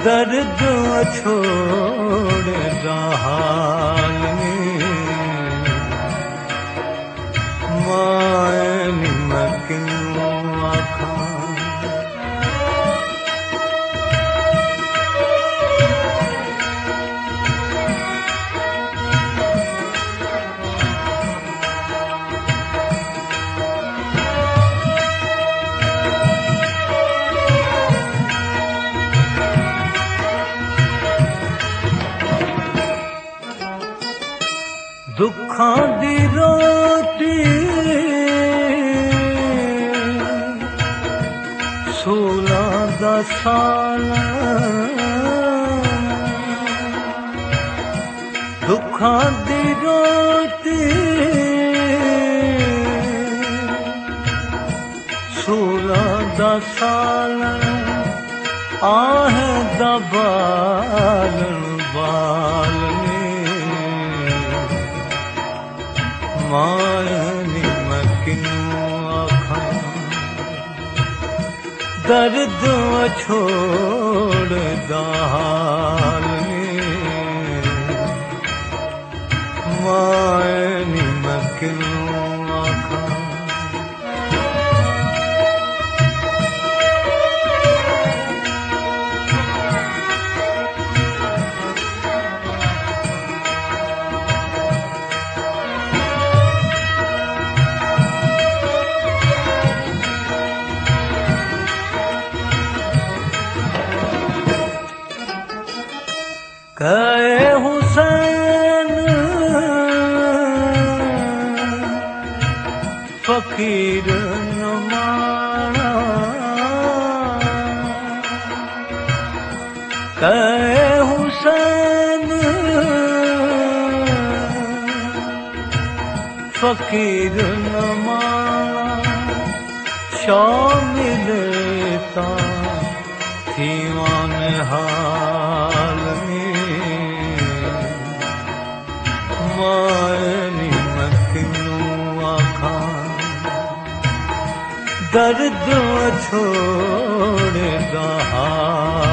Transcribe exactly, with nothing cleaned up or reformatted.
दर्द छोड़ हाल में माए निमकिनो आखा दुखां दी रोटी सोलह दा साल दुखां दी रोटी सोलह दा साल आहे दा बालन बाल माए निमकिनो आखा दर्द छोड़ हाल में माए निमकिनो आखा कहे हुसैन फकीर न माना कहे हुसैन फकीर न माना शामिल ता थी मान हाल में माए निमकिनो आखा दर्द छोड़ हाल